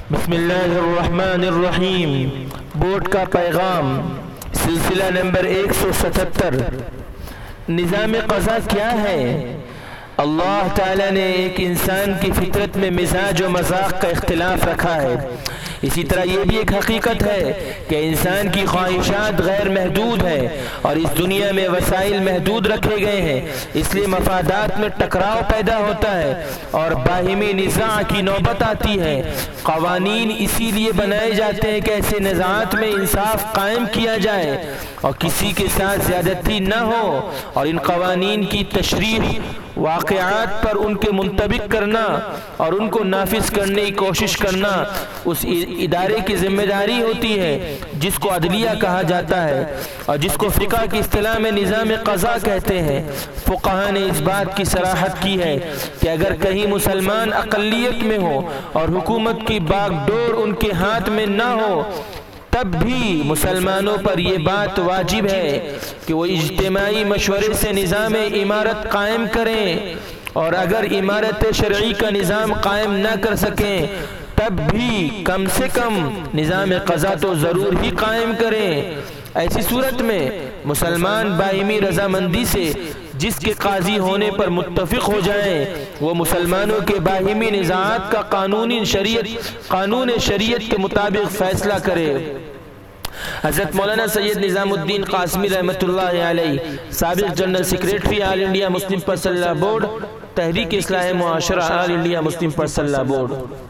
بسم اللہ الرحمن الرحیم۔ بورڈ کا پیغام، سلسلہ نمبر 177۔ نظام قضا کیا ہے؟ اللہ تعالیٰ نے ایک انسان کی فطرت میں مزاج و مذاق کا اختلاف رکھا ہے۔ اسی طرح یہ بھی ایک حقیقت ہے کہ انسان کی خواہشات غیر محدود ہیں اور اس دنیا میں وسائل محدود رکھے گئے ہیں، اس لیے مفادات میں ٹکراؤ پیدا ہوتا ہے اور باہمی نزاع کی نوبت آتی ہے۔ قوانین اسی لیے بنائے جاتے ہیں کہ ایسے نزاعات میں انصاف قائم کیا جائے اور کسی کے ساتھ زیادتی نہ ہو، اور ان قوانین کی تشریح واقعات پر ان کے منطبق کرنا اور ان کو نافذ کرنے کی کوشش کرنا اس ادارے کی ذمہ داری ہوتی ہے جس کو عدلیہ کہا جاتا ہے اور جس کو فقہ کی اصطلاح میں نظام قضا کہتے ہیں۔ فقہاء نے اس بات کی صراحت کی ہے کہ اگر کہیں مسلمان اقلیت میں ہو اور حکومت کی باغ ڈور ان کے ہاتھ میں نہ ہو، تب بھی مسلمانوں پر یہ بات واجب ہے کہ وہ اجتماعی مشورے سے نظام امارت قائم کریں، اور اگر امارت شرعی کا نظام قائم نہ کر سکیں تب بھی کم سے کم نظام قضا تو ضرور ہی قائم کریں۔ ایسی صورت میں مسلمان باہمی رضامندی سے جس کے قاضی ہونے پر متفق ہو جائیں، وہ مسلمانوں کے باہمی نزاعات کا قانون شریعت کے مطابق فیصلہ کرے۔ حضرت مولانا سید نظام الدین قاسمی رحمۃ اللہ علیہ، سابق general secretary all India Muslim personal law board, تحریک اصلاح معاشرہ all India Muslim personal law board.